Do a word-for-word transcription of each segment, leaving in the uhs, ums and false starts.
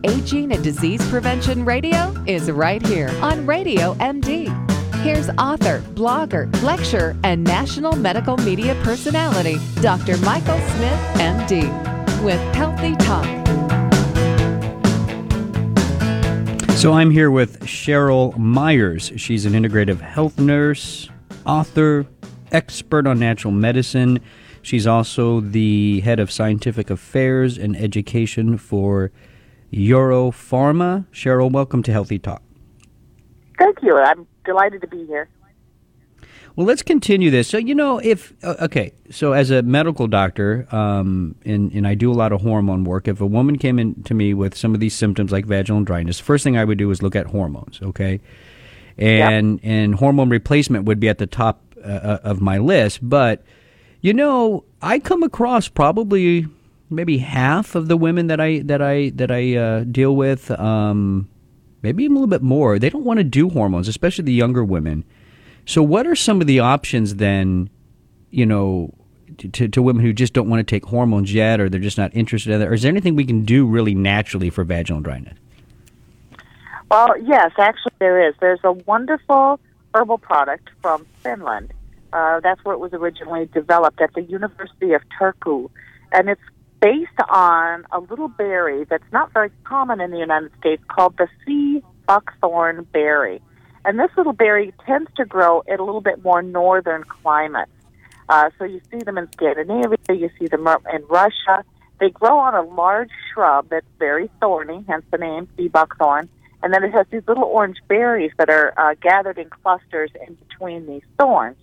Aging and Disease Prevention Radio is right here on Radio M D. Here's author, blogger, lecturer, and national medical media personality, Doctor Michael Smith, M D, with Healthy Talk. So I'm here with Cheryl Myers. She's an integrative health nurse, author, expert on natural medicine. She's also the head of scientific affairs and education for Europharma. Cheryl, welcome to Healthy Talk. Thank you. I'm delighted to be here. Well, let's continue this. So, you know, if, uh, okay, so as a medical doctor, um, and, and I do a lot of hormone work, if a woman came in to me with some of these symptoms like vaginal dryness, first thing I would do is look at hormones, okay? And, yep. and hormone replacement would be at the top uh, of my list, but you know, I come across probably maybe half of the women that I that I that I uh, deal with, um, maybe even a little bit more. They don't want to do hormones, especially the younger women. So, what are some of the options then? You know, to, to women who just don't want to take hormones yet, or they're just not interested in it. Or is there anything we can do really naturally for vaginal dryness? Well, yes, actually there is. There's a wonderful herbal product from Finland. Uh, that's where it was originally developed at the University of Turku. And it's based on a little berry that's not very common in the United States called the sea buckthorn berry. And this little berry tends to grow in a little bit more northern climate. Uh, so you see them in Scandinavia, you see them in Russia. They grow on a large shrub that's very thorny, hence the name sea buckthorn. And then it has these little orange berries that are uh, gathered in clusters in between these thorns.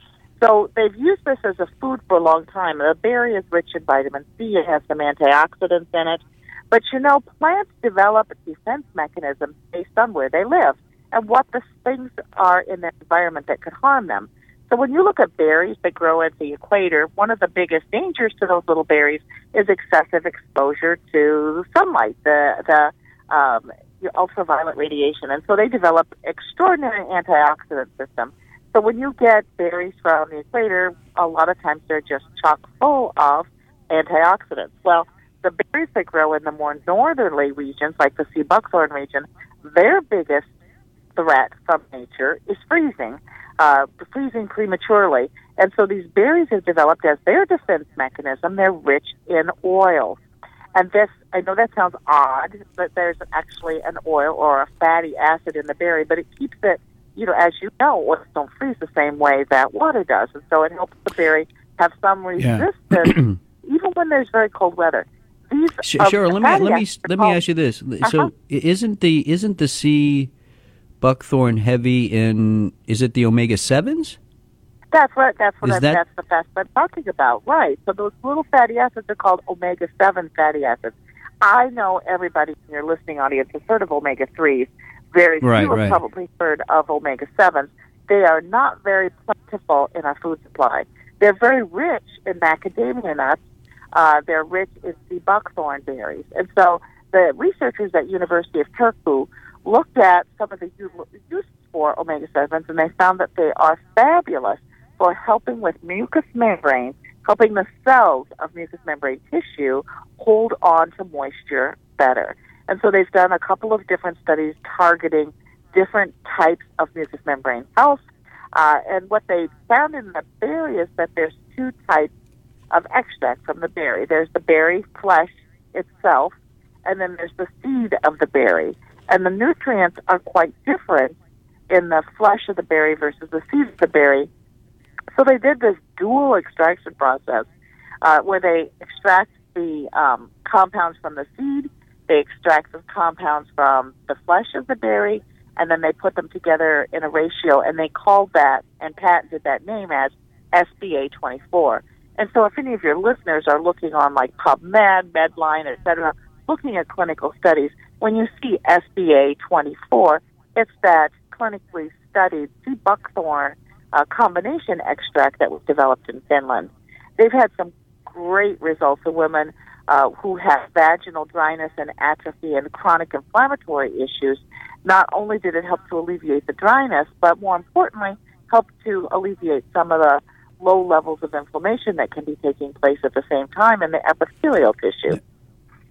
So they've used this as a food for a long time. The berry is rich in vitamin C. It has some antioxidants in it. But, you know, plants develop defense mechanisms based on where they live and what the things are in the environment that could harm them. So when you look at berries that grow at the equator, one of the biggest dangers to those little berries is excessive exposure to sunlight, the, the um, ultraviolet radiation. And so they develop extraordinary antioxidant system. So when you get berries from the equator, a lot of times they're just chock full of antioxidants. Well, the berries that grow in the more northerly regions, like the sea buckthorn region, their biggest threat from nature is freezing, uh, freezing prematurely. And so these berries have developed as their defense mechanism. They're rich in oils. And this, I know that sounds odd, but there's actually an oil or a fatty acid in the berry, but it keeps it, you know, as you know, oils don't freeze the same way that water does. And so it helps the berry have some resistance, yeah. even when there's very cold weather. These, sure, sure. Let me let me let me ask you this. Uh-huh. So, isn't the isn't the sea buckthorn heavy in? Is it the omega sevens? That's what that's what I, that... that's the fast I'm talking about, right? So those little fatty acids are called omega seven fatty acids. I know everybody in your listening audience has heard of omega threes. Very few right, have right. probably heard of omega sevens. They are not very plentiful in our food supply. They're very rich in macadamia nuts. Uh, they're rich in sea buckthorn berries. And so the researchers at University of Turku looked at some of the uses for omega sevens, and they found that they are fabulous for helping with mucous membrane, helping the cells of mucous membrane tissue hold on to moisture better. And so they've done a couple of different studies targeting different types of mucous membrane health. Uh, and what they found in the berry is that there's two types of extract from the berry. There's the berry flesh itself, and then there's the seed of the berry. And the nutrients are quite different in the flesh of the berry versus the seed of the berry. So they did this dual extraction process uh, where they extract the um, compounds from the seed, they extract the compounds from the flesh of the berry, and then they put them together in a ratio, and they called that and patented that name as S B A twenty-four. And so if any of your listeners are looking on like PubMed, Medline, et cetera, looking at clinical studies, when you see S B A twenty-four, it's that clinically studied sea buckthorn uh, combination extract that was developed in Finland. They've had some great results in women uh, who have vaginal dryness and atrophy and chronic inflammatory issues. Not only did it help to alleviate the dryness, but more importantly, help to alleviate some of the low levels of inflammation that can be taking place at the same time in the epithelial tissue.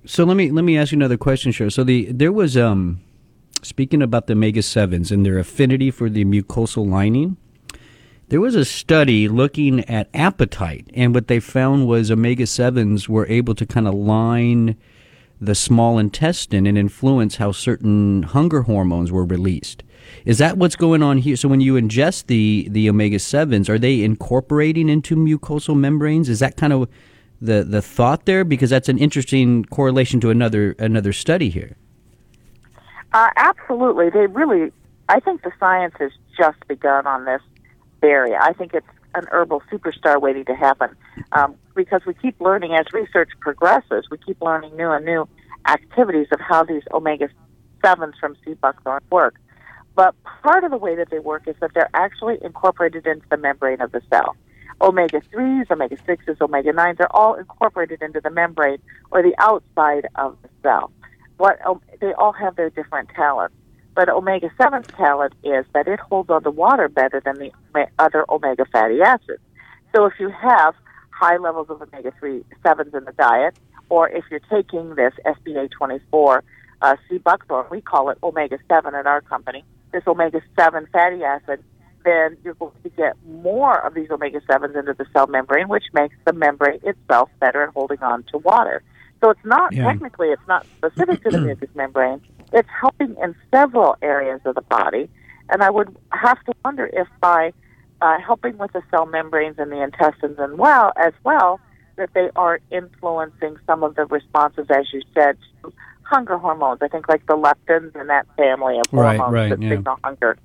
So let me let me ask you another question, Cheryl. So the there was um, speaking about the omega sevens and their affinity for the mucosal lining. There was a study looking at appetite, and what they found was omega sevens were able to kind of line the small intestine and influence how certain hunger hormones were released. Is that what's going on here? So when you ingest the, the omega sevens, are they incorporating into mucosal membranes? Is that kind of the, the thought there? Because that's an interesting correlation to another another study here. Uh, absolutely. They really, I think the science has just begun on this area. I think it's an herbal superstar waiting to happen um, because we keep learning as research progresses. We keep learning new and new activities of how these omega sevens from sea buckthorn work. But part of the way that they work is that they're actually incorporated into the membrane of the cell. omega threes, omega sixes, omega nines are all incorporated into the membrane or the outside of the cell. What um, they all have their different talents. But omega seven's talent is that it holds on to water better than the other omega fatty acids. So if you have high levels of omega three sevens in the diet, or if you're taking this S B A twenty-four uh, sea buckthorn, we call it omega seven at our company, this omega seven fatty acid, then you're going to get more of these omega sevens into the cell membrane, which makes the membrane itself better at holding on to water. So it's not, yeah. technically, it's not specific to the mucous membrane. It's helping in several areas of the body. And I would have to wonder if by uh, helping with the cell membranes and the intestines and well as well, that they are influencing some of the responses, as you said, to hunger hormones. I think like the leptins and that family of hormones right, right, that yeah. signal hunger.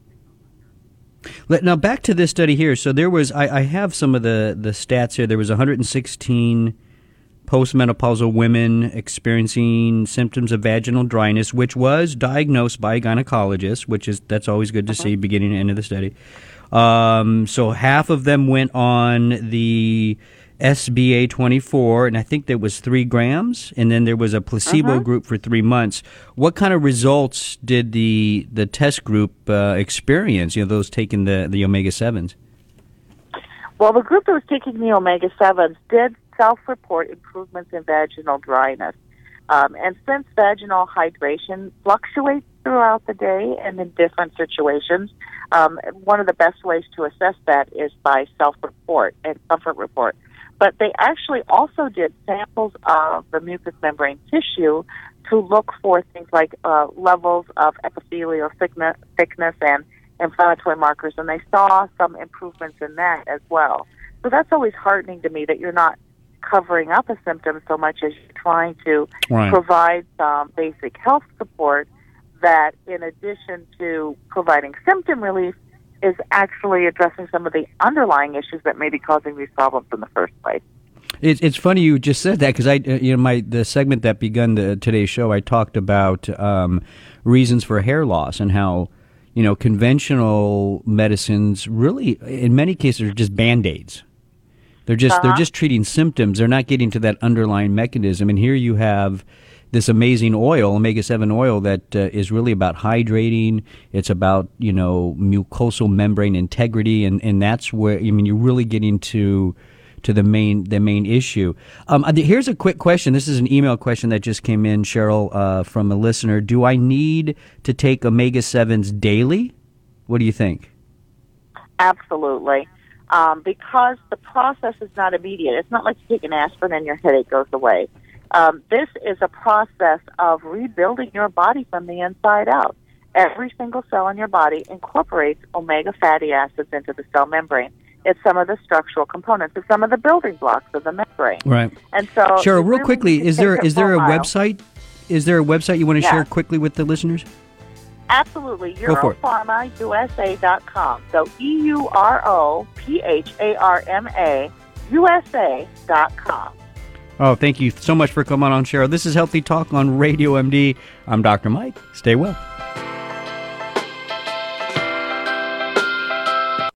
Now, back to this study here. So there was, I, I have some of the, the stats here. There was one hundred sixteen postmenopausal women experiencing symptoms of vaginal dryness, which was diagnosed by a gynecologist, which is, that's always good to uh-huh. see, beginning and end of the study. Um, so half of them went on the S B A twenty-four, and I think there was three grams, and then there was a placebo uh-huh. group for three months. What kind of results did the the test group uh, experience, you know, those taking the, the omega sevens? Well, the group that was taking the omega sevens did self-report improvements in vaginal dryness. Um, and since vaginal hydration fluctuates throughout the day and in different situations, um, one of the best ways to assess that is by self-report and comfort report. But they actually also did samples of the mucous membrane tissue to look for things like uh, levels of epithelial thickness, thickness and inflammatory markers, and they saw some improvements in that as well. So that's always heartening to me that you're not covering up a symptom so much as you're trying to right. provide some basic health support that, in addition to providing symptom relief, is actually addressing some of the underlying issues that may be causing these problems in the first place. It's it's funny you just said that because I you know my the segment that begun the today's show, I talked about um, reasons for hair loss and how you know conventional medicines really in many cases are just Band-Aids. They're just uh-huh. they're just treating symptoms. They're not getting to that underlying mechanism. And here you have this amazing oil, omega seven oil, that uh, is really about hydrating. It's about you know mucosal membrane integrity, and, and that's where I mean you're really getting to to the main the main issue. Um, here's a quick question. This is an email question that just came in, Cheryl, uh, from a listener. Do I need to take omega sevens daily? What do you think? Absolutely. Um, because the process is not immediate. It's not like you take an aspirin and your headache goes away. Um, this is a process of rebuilding your body from the inside out. Every single cell in your body incorporates omega fatty acids into the cell membrane. It's some of the structural components. It's some of the building blocks of the membrane. Right. And so, Cheryl, real really quickly, is there is there a mile. website? Is there a website you want to yeah. share quickly with the listeners? Absolutely. Europharma U S A dot com. So E U R O P H A R M A U S A dot com. Oh, thank you so much for coming on, Cheryl. This is Healthy Talk on Radio M D. I'm Doctor Mike. Stay well.